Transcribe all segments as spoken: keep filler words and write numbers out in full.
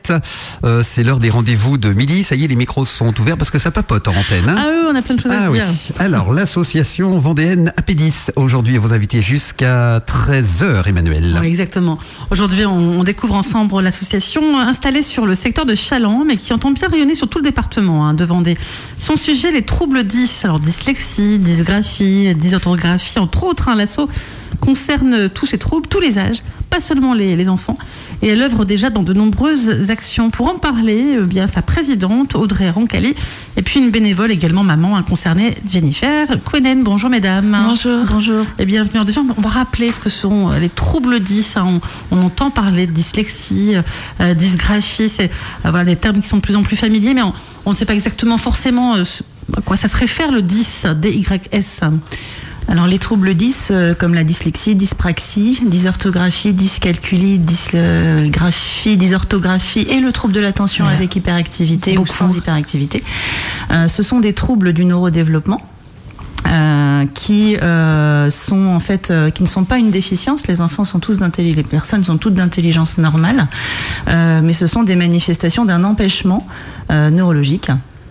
sept. Euh, c'est l'heure des rendez-vous de midi. Ça y est, les micros sont ouverts parce que ça papote en antenne. Hein. Ah oui, on a plein de choses ah à oui. dire. Alors, l'association vendéenne Apedis, aujourd'hui, vous invitez jusqu'à treize heures, Emmanuel. Oui, exactement. Aujourd'hui, on, on découvre ensemble l'association installée sur le secteur de Chaland, mais qui entend bien rayonner sur tout le département hein, de Vendée. Son sujet, les troubles dys. Alors, dyslexie, dysgraphie, dysorthographie, entre autres. Hein, l'asso concerne tous ces troubles, tous les âges, pas seulement les, les enfants. Et elle œuvre déjà dans de nombreuses actions. Pour en parler, eh bien, sa présidente, Audrey Roncalli, et puis une bénévole également, maman, hein, concernée, Jennifer Quenen. Bonjour mesdames. Bonjour. Bonjour. Et bienvenue. Déjà, on va rappeler ce que sont les troubles dys. Hein. On, on entend parler de dyslexie, euh, dysgraphie, c'est euh, voilà, des termes qui sont de plus en plus familiers, mais on, on ne sait pas exactement forcément euh, à quoi ça se réfère, le dys, D Y S. Alors les troubles dys, euh, comme la dyslexie, dyspraxie, dysorthographie, dyscalculie, dysgraphie, dysorthographie et le trouble de l'attention ouais. avec hyperactivité Beaucoup. ou sans hyperactivité, euh, ce sont des troubles du neurodéveloppement. Euh, qui euh, sont en fait euh, qui ne sont pas une déficience. Les enfants sont tous d'intelligence, les personnes sont toutes d'intelligence normale, euh, mais ce sont des manifestations d'un empêchement euh, neurologique.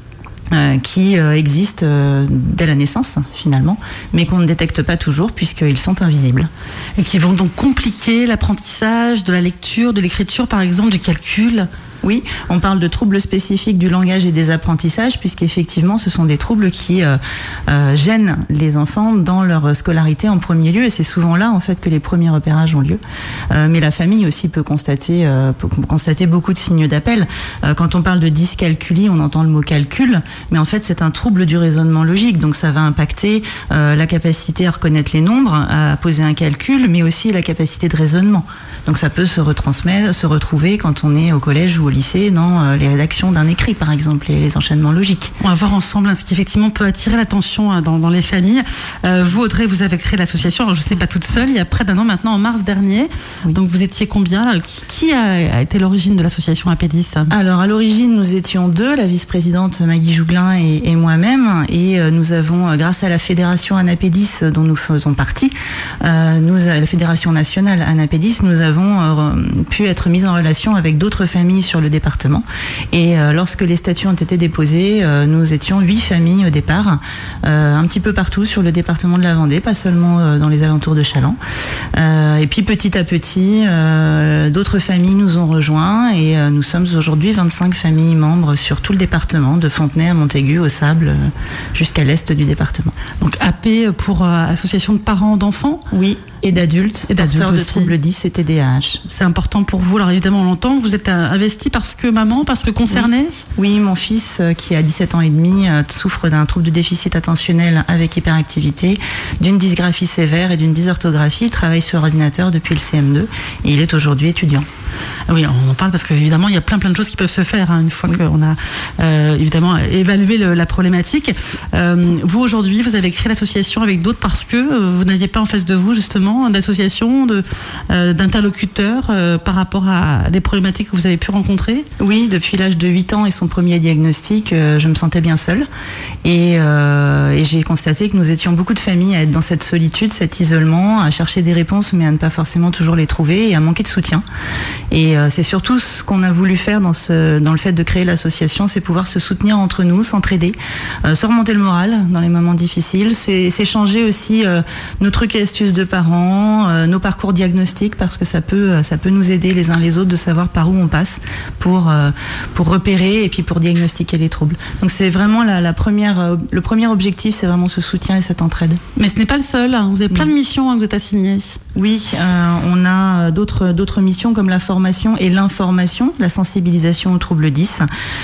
Euh, qui euh, existent euh, dès la naissance finalement, mais qu'on ne détecte pas toujours puisqu'ils sont invisibles. Et qui vont donc compliquer l'apprentissage de la lecture, de l'écriture par exemple, du calcul. Oui, on parle de troubles spécifiques du langage et des apprentissages, puisqu'effectivement, ce sont des troubles qui euh, euh, gênent les enfants dans leur scolarité en premier lieu, et c'est souvent là, en fait, que les premiers repérages ont lieu. Euh, mais la famille aussi peut constater, euh, peut constater beaucoup de signes d'appel. Euh, quand on parle de dyscalculie, on entend le mot calcul, mais en fait, c'est un trouble du raisonnement logique, donc ça va impacter euh, la capacité à reconnaître les nombres, à poser un calcul, mais aussi la capacité de raisonnement. Donc ça peut se retransmettre, se retrouver quand on est au collège ou au lycée dans les rédactions d'un écrit, par exemple, et les enchaînements logiques. On va voir ensemble hein, ce qui effectivement peut attirer l'attention hein, dans, dans les familles. Euh, vous, Audrey, vous avez créé l'association, alors je ne sais pas toute seule, il y a près d'un an maintenant, en mars dernier. Oui. Donc vous étiez combien là Qui, qui a, a été l'origine de l'association Apedis? Alors à l'origine, nous étions deux, la vice-présidente Maggie Jouglin et, et moi-même, et euh, nous avons, grâce à la fédération Anapedis dont nous faisons partie, euh, nous, la fédération nationale Anapedis, nous avons euh, pu être mis en relation avec d'autres familles sur le département. Et euh, lorsque les statuts ont été déposés, euh, nous étions huit familles au départ, euh, un petit peu partout sur le département de la Vendée, pas seulement euh, dans les alentours de Chaland. Euh, et puis petit à petit, euh, d'autres familles nous ont rejoints et euh, nous sommes aujourd'hui vingt-cinq familles membres sur tout le département, de Fontenay à Montaigu, au Sable, euh, jusqu'à l'est du département. Donc A P pour euh, association de parents d'enfants? Oui, et d'adultes, et d'adultes porteurs de aussi. troubles dys et T D A H. C'est important pour vous, alors évidemment on l'entend, vous êtes investi parce que maman, parce que concerné? Oui. oui, mon fils euh, qui a dix-sept ans et demi euh, souffre d'un trouble de déficit attentionnel avec hyperactivité, d'une dysgraphie sévère et d'une dysorthographie. Il travaille sur ordinateur depuis le C M deux et il est aujourd'hui étudiant. Oui, on en parle parce qu'évidemment, il y a plein plein de choses qui peuvent se faire hein, une fois oui. qu'on a euh, évidemment évalué le, la problématique. Euh, vous, aujourd'hui, vous avez créé l'association avec d'autres parce que euh, vous n'aviez pas en face de vous, justement, d'associations, de, euh, d'interlocuteurs euh, par rapport à des problématiques que vous avez pu rencontrer? Oui, depuis l'âge de huit ans et son premier diagnostic, euh, je me sentais bien seule. Et, euh, et j'ai constaté que nous étions beaucoup de familles à être dans cette solitude, cet isolement, à chercher des réponses, mais à ne pas forcément toujours les trouver et à manquer de soutien. Et euh, c'est surtout ce qu'on a voulu faire dans, ce, dans le fait de créer l'association, c'est pouvoir se soutenir entre nous, s'entraider, euh, se remonter le moral dans les moments difficiles, c'est s'échanger aussi euh, nos trucs et astuces de parents, euh, nos parcours diagnostiques, parce que ça peut, ça peut nous aider les uns les autres de savoir par où on passe pour, euh, pour repérer et puis pour diagnostiquer les troubles. Donc c'est vraiment la, la première, euh, le premier objectif, c'est vraiment ce soutien et cette entraide. Mais ce n'est pas le seul, hein. Vous avez plein oui. de missions hein, que vous êtes assignées. Oui, euh, on a d'autres d'autres missions comme la formation et l'information, la sensibilisation aux troubles dys.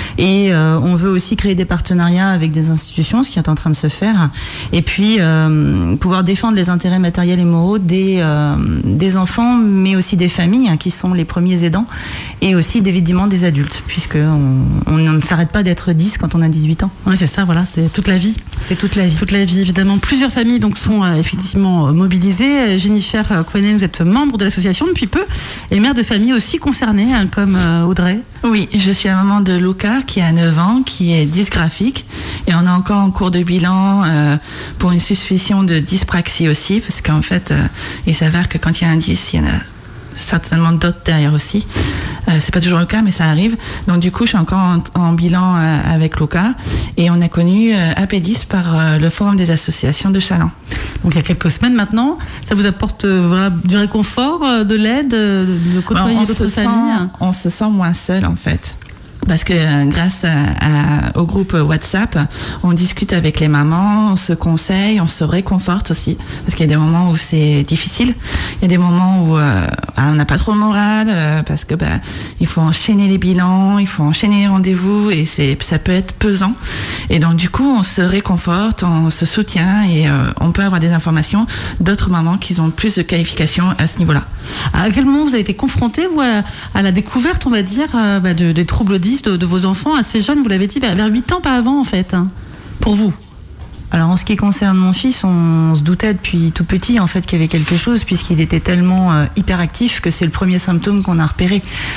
Et euh, on veut aussi créer des partenariats avec des institutions, ce qui est en train de se faire. Et puis euh, pouvoir défendre les intérêts matériels et moraux des, euh, des enfants, mais aussi des familles hein, qui sont les premiers aidants, et aussi évidemment des adultes, puisqu'on on ne s'arrête pas d'être dys quand on a dix-huit ans. Oui, c'est ça, voilà, c'est toute la vie. C'est toute la vie. Toute la vie, évidemment. Plusieurs familles donc, sont euh, effectivement mobilisées. Jennifer Quenen, vous êtes membre de l'association depuis peu et mère de famille aussi concernée, hein, comme euh, Audrey. Oui, je suis la maman de Luca qui a neuf ans, qui est dysgraphique et on est encore en cours de bilan euh, pour une suspicion de dyspraxie aussi, parce qu'en fait, euh, il s'avère que quand il y a un dys, il y en a certainement d'autres derrière aussi. Euh, c'est pas toujours le cas, mais ça arrive. Donc du coup, je suis encore en, en bilan euh, avec Luca, et on a connu euh, A P dix par euh, le Forum des associations de Challans. Donc il y a quelques semaines maintenant, ça vous apporte euh, voilà, du réconfort, euh, de l'aide, euh, de côtoyer Alors, d'autres familles? On se sent moins seul en fait. Parce que euh, grâce à, à, au groupe WhatsApp, on discute avec les mamans, on se conseille, on se réconforte aussi. Parce qu'il y a des moments où c'est difficile, il y a des moments où euh, on n'a pas trop le moral, euh, parce que bah, il faut enchaîner les bilans, il faut enchaîner les rendez-vous, et c'est, ça peut être pesant. Et donc du coup, on se réconforte, on se soutient, et euh, on peut avoir des informations d'autres mamans qui ont plus de qualifications à ce niveau-là. À quel moment vous avez été confronté, vous, à, à la découverte, on va dire, euh, bah, de, des troubles dys de, de vos enfants assez jeunes? Vous l'avez dit, vers, vers huit ans, pas avant en fait, hein, pour vous? Alors en ce qui concerne mon fils, on se doutait depuis tout petit en fait qu'il y avait quelque chose, puisqu'il était tellement euh, hyperactif que c'est le premier symptôme qu'on a repéré.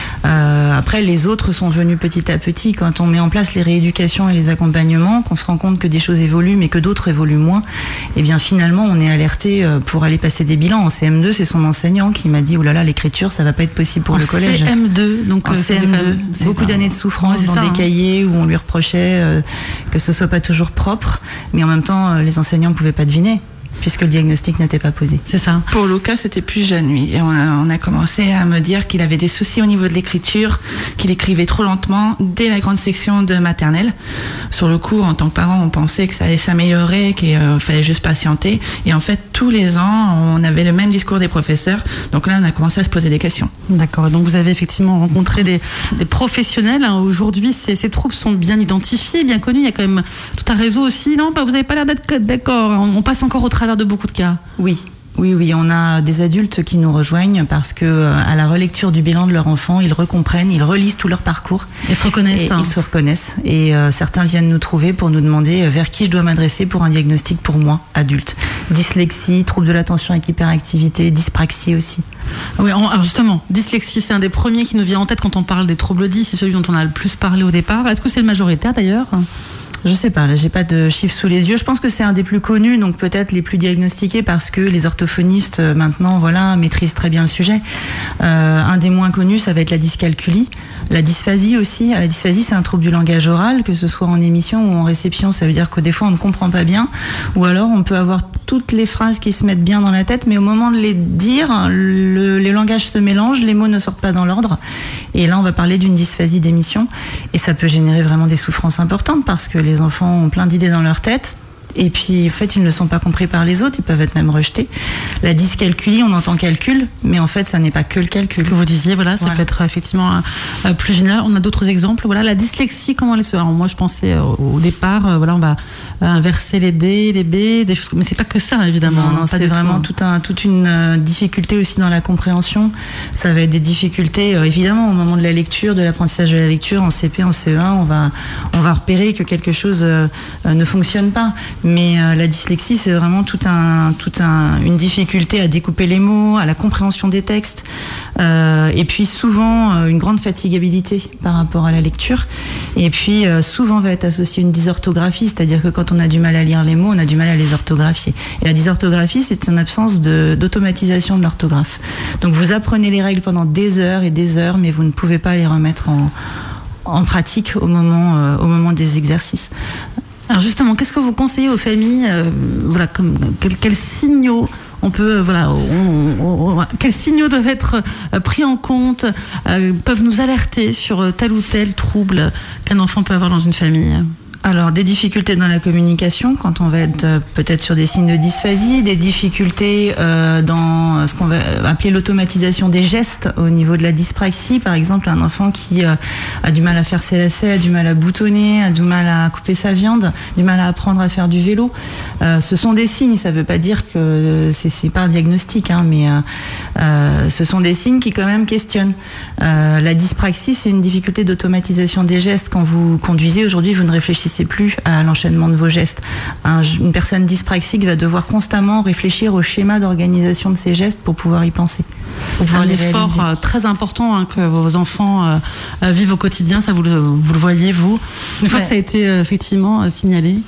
Euh, après, les autres sont venus petit à petit. Quand on met en place les rééducations et les accompagnements, qu'on se rend compte que des choses évoluent mais que d'autres évoluent moins, et bien finalement on est alerté euh, pour aller passer des bilans. En C M deux, c'est son enseignant qui m'a dit « Ouh là là, l'écriture, ça va pas être possible pour en le collège ». C M deux, donc en euh, C M deux, beaucoup pas... d'années de souffrance ouais, dans ça, des hein. cahiers où on lui reprochait euh, que ce soit pas toujours propre, mais en même temps les enseignants ne pouvaient pas deviner puisque le diagnostic n'était pas posé. C'est ça. Pour Luca, c'était plus jeune, lui. Et on a, on a commencé à me dire qu'il avait des soucis au niveau de l'écriture, qu'il écrivait trop lentement dès la grande section de maternelle. Sur le coup, en tant que parent, on pensait que ça allait s'améliorer, qu'il euh, fallait juste patienter. Et en fait, tous les ans, on avait le même discours des professeurs. Donc là, on a commencé à se poser des questions. D'accord. Donc vous avez effectivement rencontré des, des professionnels. Hein. Aujourd'hui, ces, ces troubles sont bien identifiés, bien connus. Il y a quand même tout un réseau aussi. Non, bah, vous n'avez pas l'air d'être d'accord. On, on passe encore au travers de beaucoup de cas. Oui. Oui, oui, on a des adultes qui nous rejoignent parce que à la relecture du bilan de leur enfant, ils recomprennent, ils relisent tout leur parcours. Ils se reconnaissent. Et hein. Ils se reconnaissent. Et euh, certains viennent nous trouver pour nous demander vers qui je dois m'adresser pour un diagnostic pour moi, adulte. Dyslexie, trouble de l'attention avec hyperactivité, dyspraxie aussi. Oui, alors justement, dyslexie, c'est un des premiers qui nous vient en tête quand on parle des troubles dys. C'est celui dont on a le plus parlé au départ. Est-ce que c'est le majoritaire d'ailleurs ? Je sais pas, là j'ai pas de chiffres sous les yeux. Je pense que c'est un des plus connus, donc peut-être les plus diagnostiqués parce que les orthophonistes euh, maintenant, voilà, maîtrisent très bien le sujet. Euh, un des moins connus, ça va être la dyscalculie, la dysphasie aussi. La dysphasie, c'est un trouble du langage oral, que ce soit en émission ou en réception. Ça veut dire que des fois on ne comprend pas bien, ou alors on peut avoir toutes les phrases qui se mettent bien dans la tête, mais au moment de les dire, le, les langages se mélangent, les mots ne sortent pas dans l'ordre. Et là, on va parler d'une dysphasie d'émission, et ça peut générer vraiment des souffrances importantes parce que les Les enfants ont plein d'idées dans leur tête. Et puis, en fait, ils ne sont pas compris par les autres, ils peuvent être même rejetés. La dyscalculie, on entend calcul, mais en fait, ça n'est pas que le calcul. Ce que vous disiez, voilà, ça voilà. peut être effectivement euh, plus général. On a d'autres exemples. Voilà, la dyslexie, comment elle se... Alors, moi, je pensais euh, au départ, euh, voilà, on va euh, inverser les D, les B, des choses. Mais c'est pas que ça, évidemment. Non, non, hein, c'est vraiment tout un, toute une euh, difficulté aussi dans la compréhension. Ça va être des difficultés, euh, évidemment, au moment de la lecture, de l'apprentissage de la lecture, en C P, en C E un, on va, on va repérer que quelque chose euh, euh, ne fonctionne pas. Mais euh, la dyslexie, c'est vraiment tout un, tout un, une difficulté à découper les mots, à la compréhension des textes, euh, et puis souvent euh, une grande fatigabilité par rapport à la lecture. Et puis euh, souvent va être associée une dysorthographie, c'est-à-dire que quand on a du mal à lire les mots, on a du mal à les orthographier. Et la dysorthographie, c'est une absence de, d'automatisation de l'orthographe. Donc vous apprenez les règles pendant des heures et des heures, mais vous ne pouvez pas les remettre en, en pratique au moment, euh, au moment des exercices. Alors justement, qu'est-ce que vous conseillez aux familles, euh, voilà, comme quels quel signaux on peut, euh, voilà, on, on, on, quels signaux doivent être euh, pris en compte, euh, peuvent nous alerter sur tel ou tel trouble qu'un enfant peut avoir dans une famille? Alors, des difficultés dans la communication, quand on va être euh, peut-être sur des signes de dysphasie, des difficultés euh, dans ce qu'on va appeler l'automatisation des gestes au niveau de la dyspraxie. Par exemple, un enfant qui euh, a du mal à faire ses lacets, a du mal à boutonner, a du mal à couper sa viande, du mal à apprendre à faire du vélo. Euh, ce sont des signes, ça ne veut pas dire que c'est, c'est pas un diagnostic, hein, mais euh, euh, ce sont des signes qui quand même questionnent. Euh, la dyspraxie, c'est une difficulté d'automatisation des gestes. Quand vous conduisez aujourd'hui, vous ne réfléchissez plus à l'enchaînement de vos gestes. Un, une personne dyspraxique va devoir constamment réfléchir au schéma d'organisation de ses gestes pour pouvoir y penser. C'est un effort euh, très important hein, que vos enfants euh, euh, vivent au quotidien, ça vous le, vous le voyez vous, une fois ouais. que ça a été euh, effectivement euh, signalé.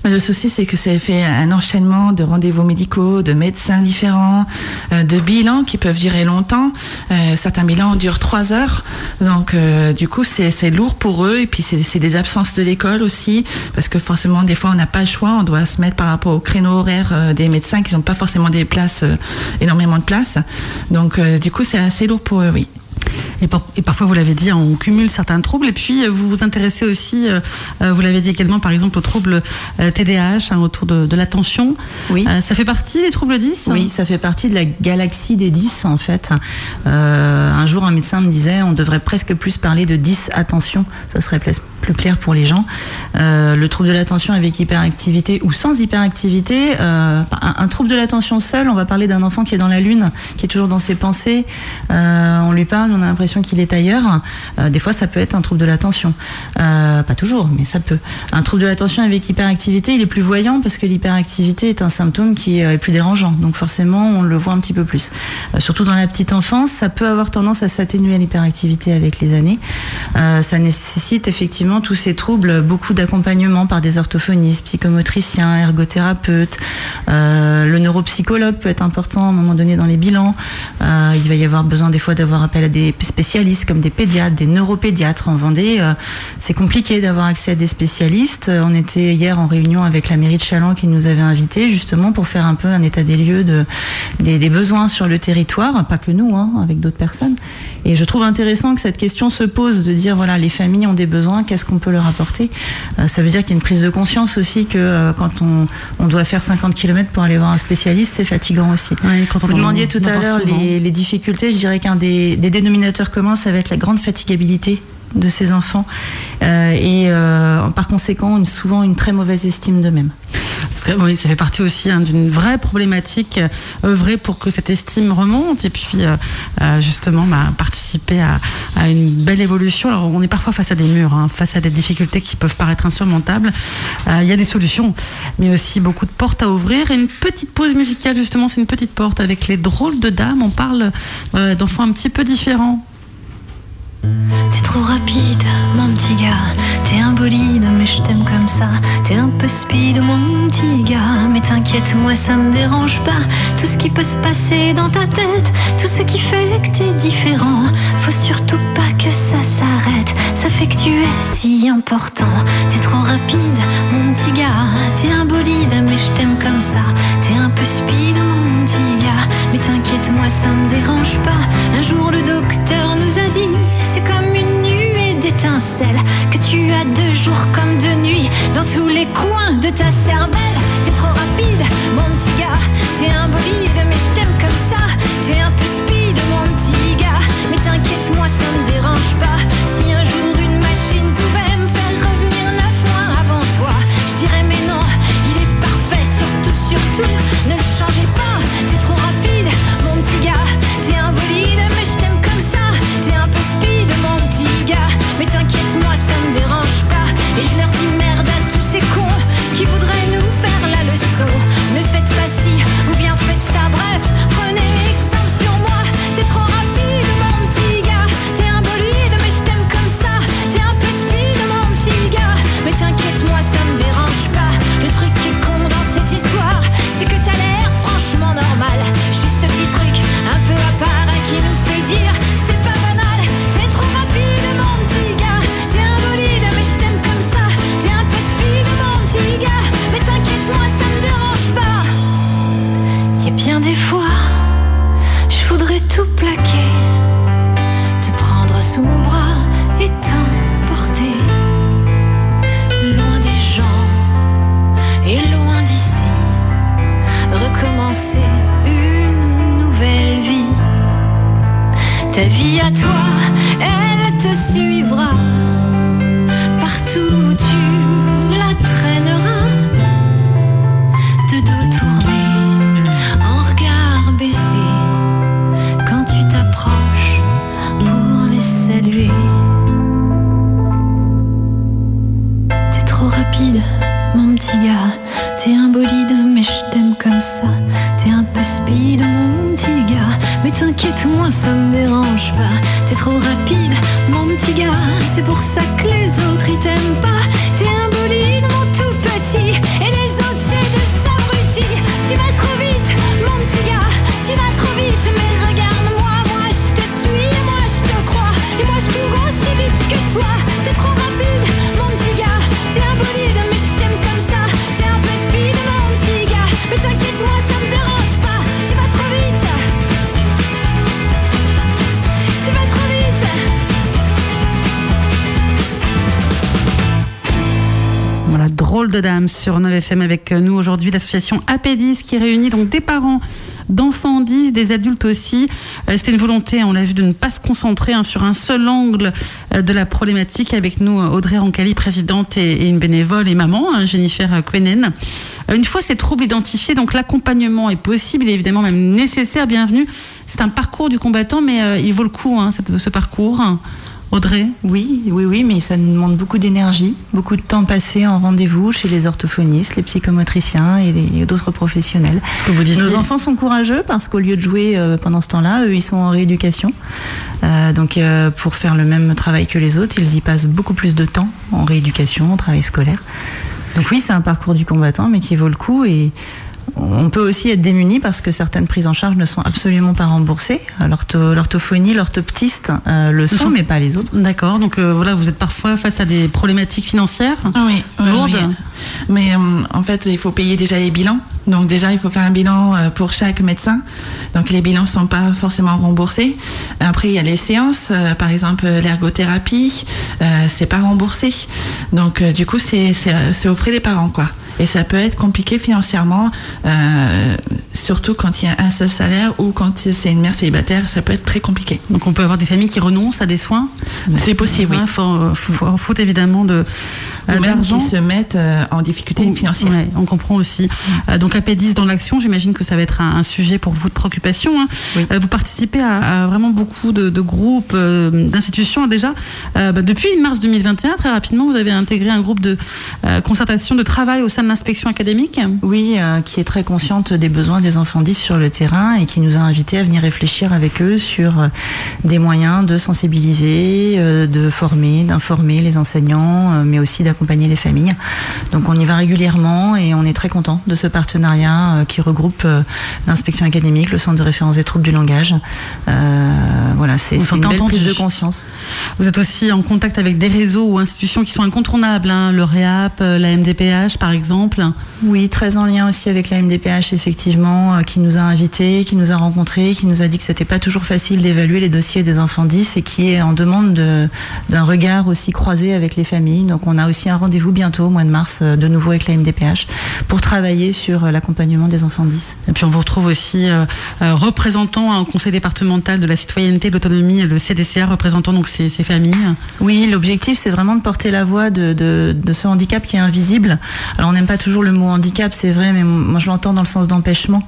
Le souci, c'est que ça fait un enchaînement de rendez-vous médicaux, de médecins différents, euh, de bilans qui peuvent durer longtemps. Euh, certains bilans durent trois heures. Donc, euh, du coup, c'est, c'est lourd pour eux. Et puis, c'est, c'est des absences de l'école aussi. Parce que forcément, des fois, on n'a pas le choix. On doit se mettre par rapport au créneau horaire euh, des médecins qui n'ont pas forcément des places, euh, énormément de places. Donc, euh, du coup, c'est assez lourd pour eux, oui. Et, par, et parfois, vous l'avez dit, on cumule certains troubles. Et puis, vous vous intéressez aussi, euh, vous l'avez dit également, par exemple, aux troubles euh, T D A H, hein, autour de, de l'attention. Oui. Euh, ça fait partie des troubles dys ? Oui, ça fait partie de la galaxie des dys, en fait. Euh, un jour, un médecin me disait, on devrait presque plus parler de dys-attention. Ça serait plus, plus clair pour les gens. Euh, le trouble de l'attention avec hyperactivité ou sans hyperactivité. Euh, un, un trouble de l'attention seul, on va parler d'un enfant qui est dans la lune, qui est toujours dans ses pensées. Euh, on lui parle, on a l'impression qu'il est ailleurs. Euh, des fois, ça peut être un trouble de l'attention. Euh, pas toujours, mais ça peut. Un trouble de l'attention avec hyperactivité, il est plus voyant parce que l'hyperactivité est un symptôme qui est plus dérangeant. Donc forcément, on le voit un petit peu plus. Euh, surtout dans la petite enfance, ça peut avoir tendance à s'atténuer l'hyperactivité avec les années. Euh, ça nécessite effectivement tous ces troubles, beaucoup d'accompagnement par des orthophonistes, psychomotriciens, ergothérapeutes. Euh, le neuropsychologue peut être important à un moment donné dans les bilans. Euh, il va y avoir besoin des fois d'avoir appel à des spécialistes comme des pédiatres, des neuropédiatres. En Vendée, euh, c'est compliqué d'avoir accès à des spécialistes. On était hier en réunion avec la mairie de Challans qui nous avait invités justement pour faire un peu un état des lieux de, des, des besoins sur le territoire, pas que nous, hein, avec d'autres personnes. Et je trouve intéressant que cette question se pose de dire voilà, les familles ont des besoins, qu'est-ce qu'on peut leur apporter ? euh, Ça veut dire qu'il y a une prise de conscience aussi que euh, quand on, on doit faire cinquante kilomètres pour aller voir un spécialiste, c'est fatigant aussi. Oui, quand on Vous demandiez tout à l'heure les, les difficultés, je dirais qu'un des, des dénominateurs communs, ça va être la grande fatigabilité de ces enfants euh, et euh, par conséquent une, souvent une très mauvaise estime d'eux-mêmes. Oui, ça fait partie aussi hein, d'une vraie problématique, euh, œuvrer pour que cette estime remonte et puis euh, euh, justement bah, participer à, à une belle évolution. Alors on est parfois face à des murs, hein, face à des difficultés qui peuvent paraître insurmontables. Euh, il y a des solutions, mais aussi beaucoup de portes à ouvrir. Et une petite pause musicale, justement, c'est une petite porte avec les drôles de dames. On parle euh, d'enfants un petit peu différents. T'es trop rapide, mon petit gars. T'es un bolide, mais je t'aime comme ça. T'es un peu speed, mon petit gars. Mais t'inquiète, moi ça me dérange pas. Tout ce qui peut se passer dans ta tête, tout ce qui fait que t'es différent. Faut surtout pas que ça s'arrête. Ça fait que tu es si important. T'es trop rapide, mon petit gars. T'es un bolide, mais je t'aime comme ça. T'es un peu speed, mon petit gars. Mais t'inquiète, moi ça me dérange pas. Un jour le docteur nous a dit, c'est comme une nuée d'étincelles que tu as de jour comme de nuit dans tous les coins de ta cervelle. T'es trop rapide, mon petit gars. T'es un bolide, mais je t'aime comme ça. T'es un peu speed, mon petit gars. Mais t'inquiète, moi ça me dérange pas. Si un jour une machine pouvait me faire revenir neuf mois avant toi, je dirais mais non, il est parfait. Surtout, surtout, ne le changez pas. T'es trop rapide, mon petit gars. T'es un bolide, mais je t'aime comme ça. T'es un peu speed, mon petit gars. Mais t'inquiète, moi ça me dérange pas. Et je leur dis merde à tous ces cons qui voudraient nous faire la leçon. Ne faites pas ci ou bien faites ça. Bref, prenez exemple sur moi. T'es trop rapide, mon petit gars. T'es un bolide, mais je t'aime comme ça. T'es un peu speed, mon petit gars. Mais t'inquiète, moi ça me dérange pas. Le truc qui est con dans cette histoire, c'est que t'as l'air franchement normal. Juste ce petit truc un peu à part qui nous fait dire c'est pas banal. T'es trop rapide, mon petit gars. T'es un bolide, mais je t'aime comme ça. T'es un peu speed, mon petit gars. Mais t'inquiète, moi ça me dérange pas. Y'a bien des fois, je voudrais tout plaquer, te prendre sous mon bras et t'emporter loin des gens et loin d'ici, recommencer une nouvelle vie. Ta vie à toi, elle te suivra partout où tu la traîneras. De dos tourné, en regard baissé, quand tu t'approches pour les saluer. T'es trop rapide, mon petit gars. T'es un bolide, mais je t'aime comme ça. T'es un peu speed, mon petit gars. Mais t'inquiète, moi ça me dérange pas. T'es trop rapide, mon petit gars. C'est pour ça que les autres ils t'aiment pas. T'es un bolide, mon tout petit. Et les Drôle de dame sur neuf F M avec nous aujourd'hui l'association Apedis qui réunit donc des parents d'enfants dix, des adultes aussi. Euh, c'était une volonté, on l'a vu, de ne pas se concentrer hein, sur un seul angle euh, de la problématique. Avec nous, Audrey Roncalli, présidente et, et une bénévole et maman, hein, Jennifer Quenen. Euh, une fois ces troubles identifiés, donc l'accompagnement est possible, il est évidemment même nécessaire, bienvenue. C'est un parcours du combattant, mais euh, il vaut le coup, hein, cette, ce parcours. Audrey ? Oui, oui, oui, mais ça nous demande beaucoup d'énergie, beaucoup de temps passé en rendez-vous chez les orthophonistes, les psychomotriciens et, des, et d'autres professionnels. Ce que vous disiez. Nos enfants sont courageux parce qu'au lieu de jouer euh, pendant ce temps-là, eux, ils sont en rééducation. Euh, donc, euh, pour faire le même travail que les autres, ils y passent beaucoup plus de temps en rééducation, en travail scolaire. Donc oui, c'est un parcours du combattant, mais qui vaut le coup. Et on peut aussi être démuni parce que certaines prises en charge ne sont absolument pas remboursées. L'ortho, l'orthophonie, l'orthoptiste euh, le sont, mais pas les autres. D'accord, donc euh, voilà, vous êtes parfois face à des problématiques financières oui, lourdes. Oui. Mais euh, en fait, il faut payer déjà les bilans. Donc déjà, il faut faire un bilan euh, pour chaque médecin. Donc les bilans ne sont pas forcément remboursés. Après, il y a les séances, euh, par exemple l'ergothérapie, euh, c'est pas remboursé. Donc euh, du coup, c'est, c'est, c'est aux frais des parents, quoi. Et ça peut être compliqué financièrement, euh, surtout quand il y a un seul salaire ou quand c'est une mère célibataire, ça peut être très compliqué. Donc on peut avoir des familles qui renoncent à des soins. C'est possible, oui. Il faut, faut, faut évidemment de, ou même d'argent. Qui se mettent en difficulté ou, financière. Ouais, on comprend aussi. Euh, donc Apedis dans l'action, j'imagine que ça va être un, un sujet pour vous de préoccupation. Hein. Oui. Euh, vous participez à, à vraiment beaucoup de, de groupes, euh, d'institutions. Déjà, euh, bah, depuis mars deux mille vingt et un, très rapidement, vous avez intégré un groupe de euh, concertation, de travail au sein de l'inspection académique. Oui, euh, qui est très consciente des besoins des enfants dix sur le terrain et qui nous a invités à venir réfléchir avec eux sur euh, des moyens de sensibiliser, euh, de former, d'informer les enseignants, euh, mais aussi d'accompagner les familles. Donc on y va régulièrement et on est très content de ce partenariat euh, qui regroupe euh, l'inspection académique, le centre de référence des troubles du langage. Euh, voilà, c'est, c'est une belle prise de conscience. Vous êtes aussi en contact avec des réseaux ou institutions qui sont incontournables, hein, le REAP, la M D P H par exemple. Oui, très en lien aussi avec la M D P H, effectivement, euh, qui nous a invités, qui nous a rencontrés, qui nous a dit que c'était pas toujours facile d'évaluer les dossiers des enfants dix et qui est en demande de, d'un regard aussi croisé avec les familles. Donc on a aussi un rendez-vous bientôt, au mois de mars, euh, de nouveau avec la M D P H, pour travailler sur euh, l'accompagnement des enfants dix. Et puis on vous retrouve aussi euh, euh, représentant au conseil départemental de la citoyenneté et de l'autonomie, le C D C A, représentant donc ces, ces familles. Oui, l'objectif c'est vraiment de porter la voix de, de, de ce handicap qui est invisible. Alors on n'aime pas toujours le mot handicap, c'est vrai, mais moi je l'entends dans le sens d'empêchement,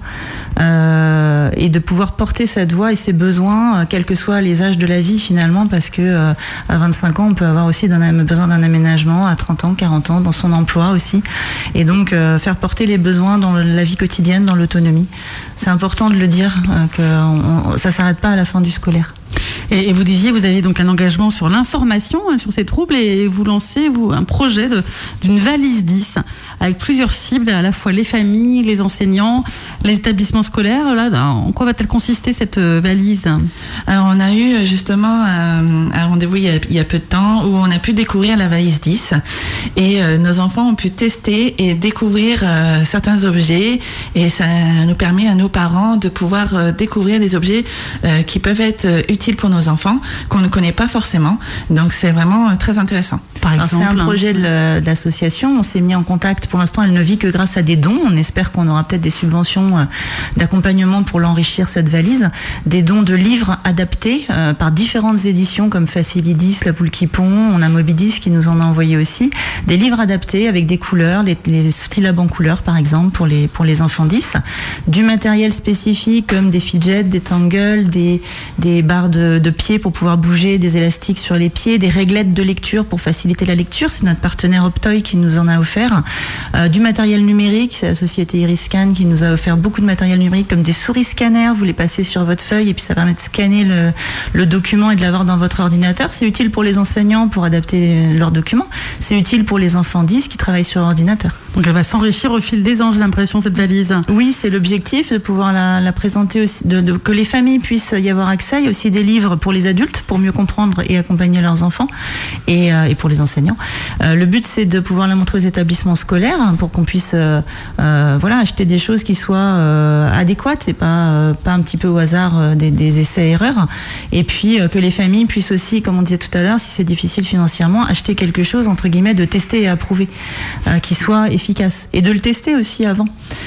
euh, et de pouvoir porter cette voix et ses besoins, euh, quels que soient les âges de la vie finalement, parce que euh, à vingt-cinq ans on peut avoir aussi d'un, besoin d'un aménagement, à trente ans, quarante ans, dans son emploi aussi, et donc euh, faire porter les besoins dans la vie quotidienne, dans l'autonomie. C'est important de le dire, euh, que on, ça s'arrête pas à la fin du scolaire. Et, et vous disiez, vous avez donc un engagement sur l'information hein, sur ces troubles et vous lancez vous, un projet de, d'une valise dix avec plusieurs cibles, à la fois les familles, les enseignants, les établissements scolaires. Là, en quoi va-t-elle consister cette valise ? Alors, on a eu justement un, un rendez-vous il y, a, il y a peu de temps où on a pu découvrir la valise dix et euh, nos enfants ont pu tester et découvrir euh, certains objets et ça nous permet à nos parents de pouvoir euh, découvrir des objets euh, qui peuvent être euh, utiles pour nos enfants, qu'on ne connaît pas forcément. Donc c'est vraiment euh, très intéressant. Par exemple, alors, c'est un projet de, de l'association. On s'est mis en contact. Pour l'instant, elle ne vit que grâce à des dons. On espère qu'on aura peut-être des subventions euh, d'accompagnement pour l'enrichir, cette valise. Des dons de livres adaptés euh, par différentes éditions comme Facilidis, La Poule qui pond. On a Mobidis qui nous en a envoyé aussi. Des livres adaptés avec des couleurs, les, les syllabes en couleurs par exemple pour les, pour les enfants dix. Du matériel spécifique comme des fidgets, des tangles, des, des barres de, de pieds pour pouvoir bouger, des élastiques sur les pieds, des réglettes de lecture pour faciliter la lecture. C'est notre partenaire Optoy qui nous en a offert. Euh, du matériel numérique, c'est la société Iriscan qui nous a offert beaucoup de matériel numérique comme des souris scanners. Vous les passez sur votre feuille et puis ça permet de scanner le, le document et de l'avoir dans votre ordinateur. C'est utile pour les enseignants pour adapter leurs documents. C'est utile pour les enfants dix qui travaillent sur ordinateur. Donc elle va s'enrichir au fil des ans, j'ai l'impression, cette valise. Oui, c'est l'objectif, de pouvoir la, la présenter aussi, de, de, que les familles puissent y avoir accès. Il y a aussi des livres pour les adultes, pour mieux comprendre et accompagner leurs enfants, et, euh, et pour les enseignants. Euh, le but, c'est de pouvoir la montrer aux établissements scolaires, hein, pour qu'on puisse euh, euh, voilà, acheter des choses qui soient euh, adéquates, et pas, euh, pas un petit peu au hasard euh, des, des essais-erreurs. Et puis euh, que les familles puissent aussi, comme on disait tout à l'heure, si c'est difficile financièrement, acheter quelque chose, entre guillemets, de testé et approuvé, euh, qui soit efficace. Et de le tester aussi avant.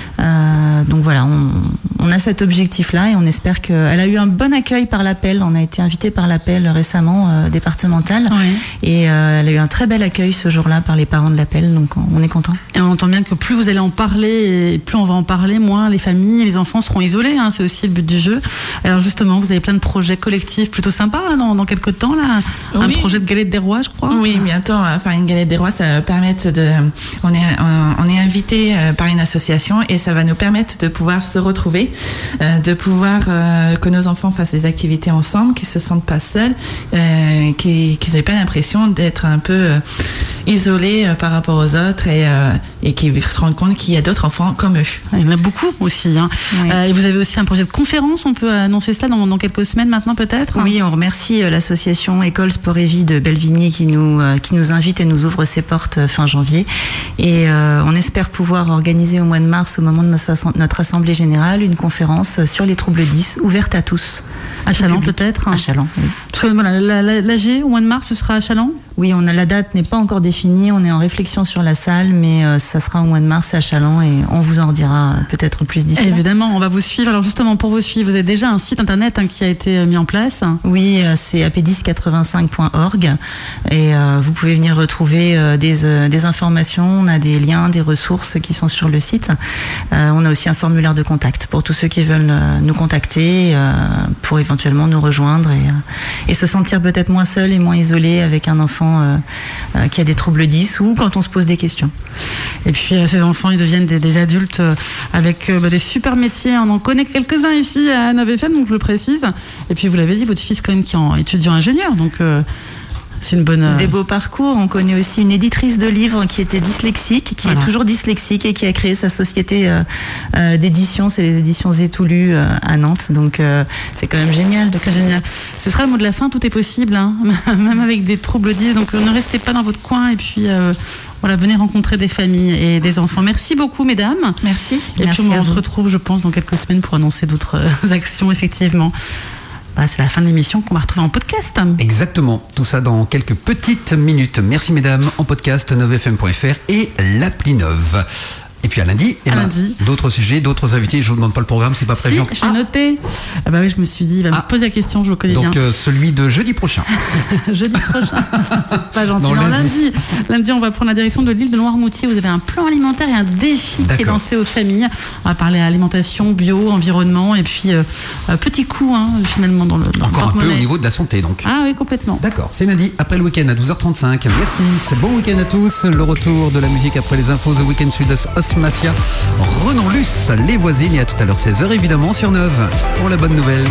Euh, donc voilà, on, on a cet objectif-là et on espère qu'elle a eu un bon accueil par l'appel. On a été invité par l'appel récemment, euh, départemental. Oui. Et euh, elle a eu un très bel accueil ce jour-là par les parents de l'appel. Donc on, on est content. Et on entend bien que plus vous allez en parler, et plus on va en parler, moins les familles et les enfants seront isolés. Hein, c'est aussi le but du jeu. Alors justement, vous avez plein de projets collectifs plutôt sympas hein, dans, dans quelques temps. Là. Un Oui. projet de galette des rois, je crois. Oui, bientôt, on va faire une galette des rois. Ça va permettre de. On est, on, on est invité euh, par une association et ça va nous permettre de pouvoir se retrouver, euh, de pouvoir euh, que nos enfants fassent des activités ensemble, qu'ils se sentent pas seuls, euh, qu'ils qu'ils n'aient pas l'impression d'être un peu euh, isolés euh, par rapport aux autres et, euh, et qu'ils se rendent compte qu'il y a d'autres enfants comme eux. Il y en a beaucoup aussi. Hein. Oui. Euh, et vous avez aussi un projet de conférence. On peut annoncer cela dans, dans quelques semaines maintenant, peut-être. Oui, on remercie euh, l'association École Sport et Vie de Belvigny qui nous, euh, qui nous invite et nous ouvre ses portes euh, fin janvier. Et euh, on espère pouvoir organiser au mois de mars, au moment de notre, asse- notre assemblée générale, une conférence euh, sur les troubles dix, ouverte à tous. À Chaland, Public. peut-être. À Chaland, oui. Parce que voilà, la- la- l'A G au mois de mars, ce sera à Chaland. Oui, on a, la date n'est pas encore définie, on est en réflexion sur la salle, mais euh, ça sera au mois de mars à Chaland et on vous en redira euh, peut-être plus d'ici là. Évidemment, on va vous suivre. Alors justement, pour vous suivre, vous avez déjà un site internet hein, qui a été euh, mis en place. Oui, euh, c'est a p dix quatre-vingt-cinq point org et euh, vous pouvez venir retrouver euh, des, euh, des informations, on a des liens, des ressources qui sont sur le site. Euh, on a aussi un formulaire de contact pour tous ceux qui veulent euh, nous contacter, euh, pour éventuellement nous rejoindre et, euh, et se sentir peut-être moins seul et moins isolé avec un enfant euh, euh, qui a des troubles dix ou quand on se pose des questions. Et puis euh, ces enfants, ils deviennent des, des adultes euh, avec euh, bah, des super métiers. On en connaît quelques-uns ici à neuf F M, donc je le précise. Et puis vous l'avez dit, votre fils quand même qui est en étudiant ingénieur, donc euh, c'est une bonne... euh, Des beaux parcours. On connaît aussi une éditrice de livres qui était dyslexique, qui Voilà. est toujours dyslexique et qui a créé sa société euh, euh, d'édition. C'est les éditions Zétoulu euh, à Nantes. Donc euh, c'est quand même génial. De C'est génial. Ce sera le mot de la fin, tout est possible, hein, même avec des troubles dix. Donc euh, ne restez pas dans votre coin et puis euh, voilà, venez rencontrer des familles et des enfants. Merci beaucoup, mesdames. Merci. Et Merci puis à on se vous. retrouve, je pense, dans quelques semaines pour annoncer d'autres euh, actions, effectivement. Voilà, c'est la fin de l'émission qu'on va retrouver en podcast. Exactement, tout ça dans quelques petites minutes. Merci mesdames, en podcast neuf f m point f r et l'appli Neuve. Et puis à lundi, À Emma, lundi. d'autres sujets, d'autres invités. Je vous demande pas le programme, c'est pas prévu. Si, encore. j'ai noté. Ah bah oui, je me suis dit, il va Ah. me poser la question, je le connais Donc bien. euh, celui de jeudi prochain. Jeudi prochain. C'est pas gentil. Non, Non, lundi. lundi. Lundi, on va prendre la direction de l'île de Noirmoutier. Vous avez un plan alimentaire et un défi qui est D'accord. lancé aux familles. On va parler alimentation, bio, environnement et puis euh, euh, petit coup hein, finalement dans le, dans le Encore un peu porte-monnaie. au niveau de la santé donc. Ah oui, complètement. D'accord, c'est lundi, après le week-end à douze heures trente-cinq. Merci, bon week-end à tous. Le retour de la musique après les infos The Weekend Sud-Est Os Mafia. Renan Luce, les voisines, et à tout à l'heure seize heures évidemment sur Neuve pour la bonne nouvelle.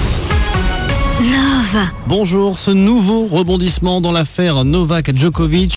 Nova. Bonjour, ce nouveau rebondissement dans l'affaire Novak Djokovic